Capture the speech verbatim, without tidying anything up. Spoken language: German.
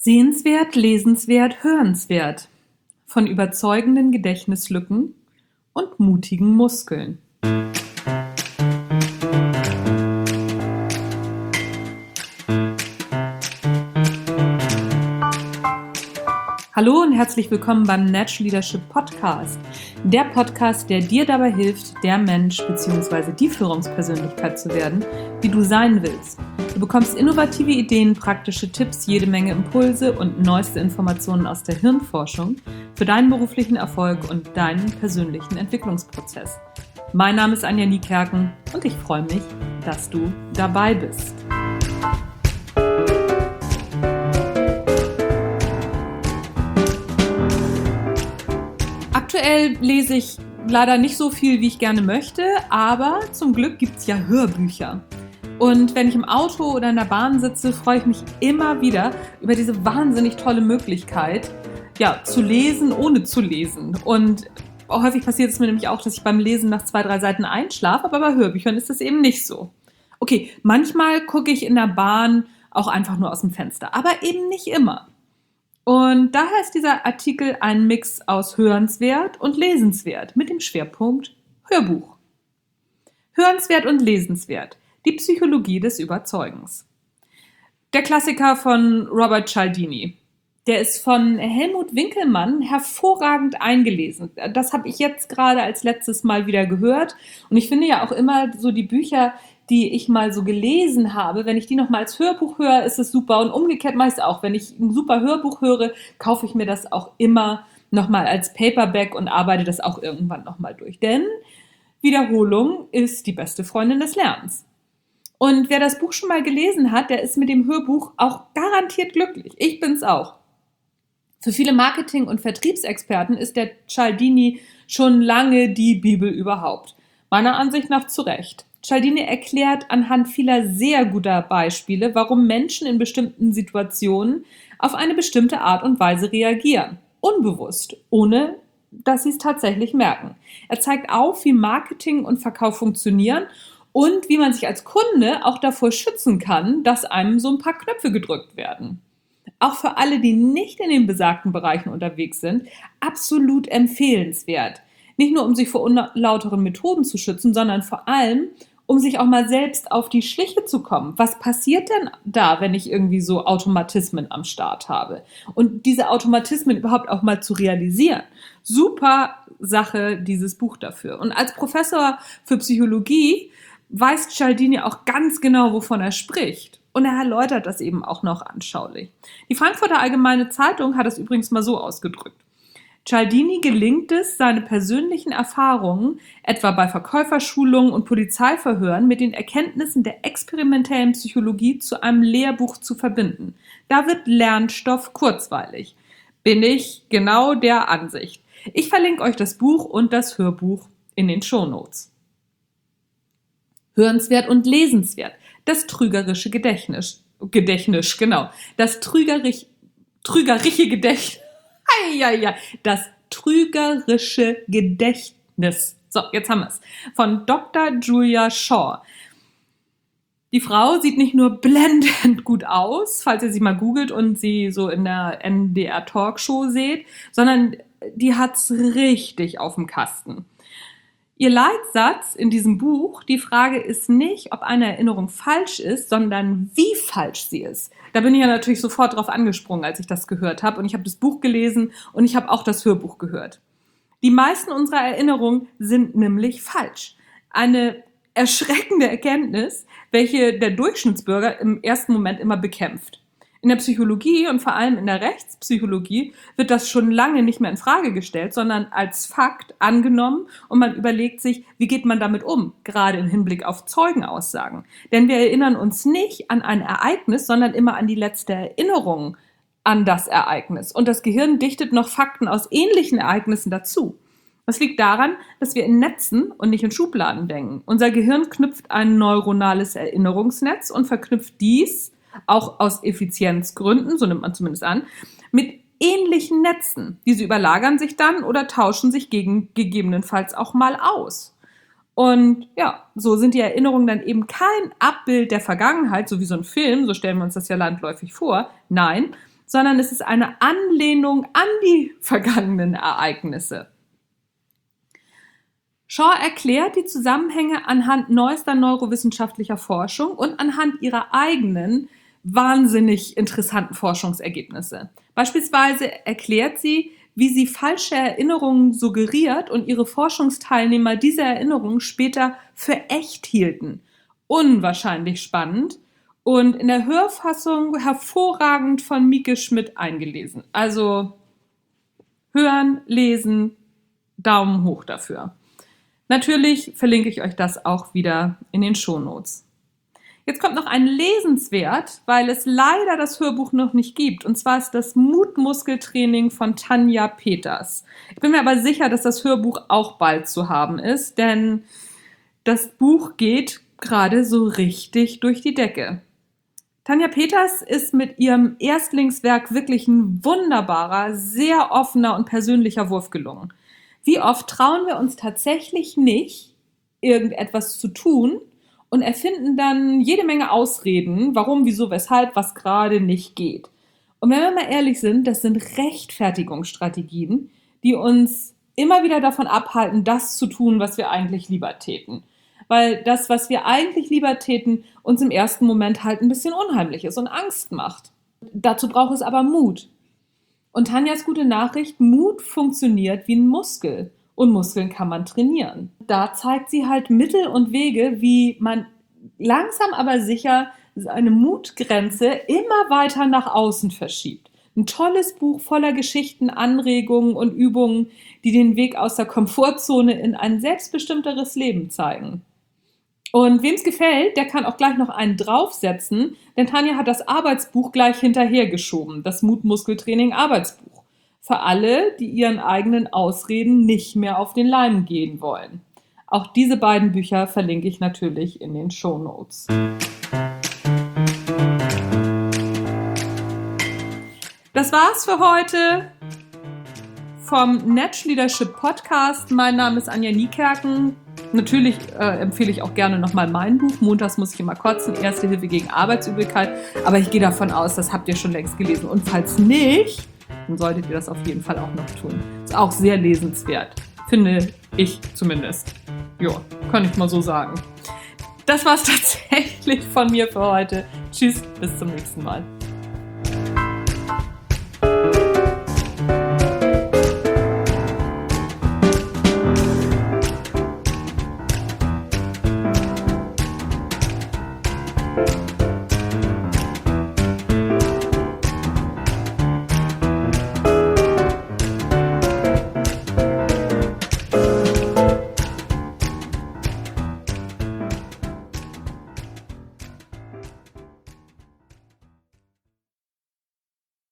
Sehenswert, lesenswert, hörenswert. Von überzeugenden Gedächtnislücken und mutigen Muskeln. Hallo und herzlich willkommen beim Natural Leadership Podcast. Der Podcast, der dir dabei hilft, der Mensch bzw. die Führungspersönlichkeit zu werden, die du sein willst. Du bekommst innovative Ideen, praktische Tipps, jede Menge Impulse und neueste Informationen aus der Hirnforschung für deinen beruflichen Erfolg und deinen persönlichen Entwicklungsprozess. Mein Name ist Anja Niekerken und ich freue mich, dass du dabei bist. Aktuell lese ich leider nicht so viel, wie ich gerne möchte, aber zum Glück gibt es ja Hörbücher. Und wenn ich im Auto oder in der Bahn sitze, freue ich mich immer wieder über diese wahnsinnig tolle Möglichkeit, ja, zu lesen, ohne zu lesen. Und häufig passiert es mir nämlich auch, dass ich beim Lesen nach zwei, drei Seiten einschlafe, aber bei Hörbüchern ist das eben nicht so. Okay, manchmal gucke ich in der Bahn auch einfach nur aus dem Fenster, aber eben nicht immer. Und daher ist dieser Artikel ein Mix aus hörenswert und lesenswert mit dem Schwerpunkt Hörbuch. Hörenswert und lesenswert. Die Psychologie des Überzeugens. Der Klassiker von Robert Cialdini. Der ist von Helmut Winkelmann hervorragend eingelesen. Das habe ich jetzt gerade als letztes Mal wieder gehört. Und ich finde ja auch immer so die Bücher, die ich mal so gelesen habe, wenn ich die nochmal als Hörbuch höre, ist es super. Und umgekehrt mache ich es auch. Wenn ich ein super Hörbuch höre, kaufe ich mir das auch immer nochmal als Paperback und arbeite das auch irgendwann nochmal durch. Denn Wiederholung ist die beste Freundin des Lernens. Und wer das Buch schon mal gelesen hat, der ist mit dem Hörbuch auch garantiert glücklich. Ich bin's auch. Für viele Marketing- und Vertriebsexperten ist der Cialdini schon lange die Bibel überhaupt. Meiner Ansicht nach zu Recht. Cialdini erklärt anhand vieler sehr guter Beispiele, warum Menschen in bestimmten Situationen auf eine bestimmte Art und Weise reagieren. Unbewusst, ohne dass sie es tatsächlich merken. Er zeigt auf, wie Marketing und Verkauf funktionieren und wie man sich als Kunde auch davor schützen kann, dass einem so ein paar Knöpfe gedrückt werden. Auch für alle, die nicht in den besagten Bereichen unterwegs sind, absolut empfehlenswert. Nicht nur, um sich vor unlauteren Methoden zu schützen, sondern vor allem, um sich auch mal selbst auf die Schliche zu kommen. Was passiert denn da, wenn ich irgendwie so Automatismen am Start habe? Und diese Automatismen überhaupt auch mal zu realisieren. Super Sache, dieses Buch dafür. Und als Professor für Psychologie weiß Cialdini auch ganz genau, wovon er spricht. Und er erläutert das eben auch noch anschaulich. Die Frankfurter Allgemeine Zeitung hat es übrigens mal so ausgedrückt. Cialdini gelingt es, seine persönlichen Erfahrungen, etwa bei Verkäuferschulungen und Polizeiverhören, mit den Erkenntnissen der experimentellen Psychologie zu einem Lehrbuch zu verbinden. Da wird Lernstoff kurzweilig. Bin ich genau der Ansicht. Ich verlinke euch das Buch und das Hörbuch in den Shownotes. Hörenswert und lesenswert. Das trügerische Gedächtnis. Gedächtnis, genau. Das trügerisch, trügerische Gedächtnis. Ja, ja, das trügerische Gedächtnis. So, jetzt haben wir es. Von Doktor Julia Shaw. Die Frau sieht nicht nur blendend gut aus, falls ihr sie mal googelt und sie so in der N D R Talkshow seht, sondern die hat's richtig auf dem Kasten. Ihr Leitsatz in diesem Buch, die Frage ist nicht, ob eine Erinnerung falsch ist, sondern wie falsch sie ist. Da bin ich ja natürlich sofort drauf angesprungen, als ich das gehört habe. Und ich habe das Buch gelesen und ich habe auch das Hörbuch gehört. Die meisten unserer Erinnerungen sind nämlich falsch. Eine erschreckende Erkenntnis, welche der Durchschnittsbürger im ersten Moment immer bekämpft. In der Psychologie und vor allem in der Rechtspsychologie wird das schon lange nicht mehr in Frage gestellt, sondern als Fakt angenommen und man überlegt sich, wie geht man damit um, gerade im Hinblick auf Zeugenaussagen. Denn wir erinnern uns nicht an ein Ereignis, sondern immer an die letzte Erinnerung an das Ereignis. Und das Gehirn dichtet noch Fakten aus ähnlichen Ereignissen dazu. Das liegt daran, dass wir in Netzen und nicht in Schubladen denken. Unser Gehirn knüpft ein neuronales Erinnerungsnetz und verknüpft dies auch aus Effizienzgründen, so nimmt man zumindest an, mit ähnlichen Netzen. Diese überlagern sich dann oder tauschen sich gegen, gegebenenfalls auch mal aus. Und ja, so sind die Erinnerungen dann eben kein Abbild der Vergangenheit, so wie so ein Film, so stellen wir uns das ja landläufig vor. Nein, sondern es ist eine Anlehnung an die vergangenen Ereignisse. Shaw erklärt die Zusammenhänge anhand neuester neurowissenschaftlicher Forschung und anhand ihrer eigenen wahnsinnig interessanten Forschungsergebnisse. Beispielsweise erklärt sie, wie sie falsche Erinnerungen suggeriert und ihre Forschungsteilnehmer diese Erinnerungen später für echt hielten. Unwahrscheinlich spannend und in der Hörfassung hervorragend von Mieke Schmidt eingelesen. Also hören, lesen, Daumen hoch dafür. Natürlich verlinke ich euch das auch wieder in den Shownotes. Jetzt kommt noch ein Lesenswert, weil es leider das Hörbuch noch nicht gibt. Und zwar ist das Mutmuskeltraining von Tanja Peters. Ich bin mir aber sicher, dass das Hörbuch auch bald zu haben ist, denn das Buch geht gerade so richtig durch die Decke. Tanja Peters ist mit ihrem Erstlingswerk wirklich ein wunderbarer, sehr offener und persönlicher Wurf gelungen. Wie oft trauen wir uns tatsächlich nicht, irgendetwas zu tun und erfinden dann jede Menge Ausreden, warum, wieso, weshalb, was gerade nicht geht. Und wenn wir mal ehrlich sind, das sind Rechtfertigungsstrategien, die uns immer wieder davon abhalten, das zu tun, was wir eigentlich lieber täten. Weil das, was wir eigentlich lieber täten, uns im ersten Moment halt ein bisschen unheimlich ist und Angst macht. Dazu braucht es aber Mut. Und Tanjas gute Nachricht, Mut funktioniert wie ein Muskel. Und Muskeln kann man trainieren. Da zeigt sie halt Mittel und Wege, wie man langsam aber sicher eine Mutgrenze immer weiter nach außen verschiebt. Ein tolles Buch voller Geschichten, Anregungen und Übungen, die den Weg aus der Komfortzone in ein selbstbestimmteres Leben zeigen. Und wem es gefällt, der kann auch gleich noch einen draufsetzen, denn Tanja hat das Arbeitsbuch gleich hinterhergeschoben, das Mutmuskeltraining Arbeitsbuch. Für alle, die ihren eigenen Ausreden nicht mehr auf den Leim gehen wollen. Auch diese beiden Bücher verlinke ich natürlich in den Shownotes. Das war's für heute vom Natch Leadership Podcast. Mein Name ist Anja Niekerken. Natürlich äh, empfehle ich auch gerne nochmal mein Buch. Montags muss ich immer kotzen, Erste Hilfe gegen Arbeitsübelkeit. Aber ich gehe davon aus, das habt ihr schon längst gelesen. Und falls nicht, dann solltet ihr das auf jeden Fall auch noch tun. Ist auch sehr lesenswert, finde ich zumindest. Ja, kann ich mal so sagen. Das war's tatsächlich von mir für heute. Tschüss, bis zum nächsten Mal.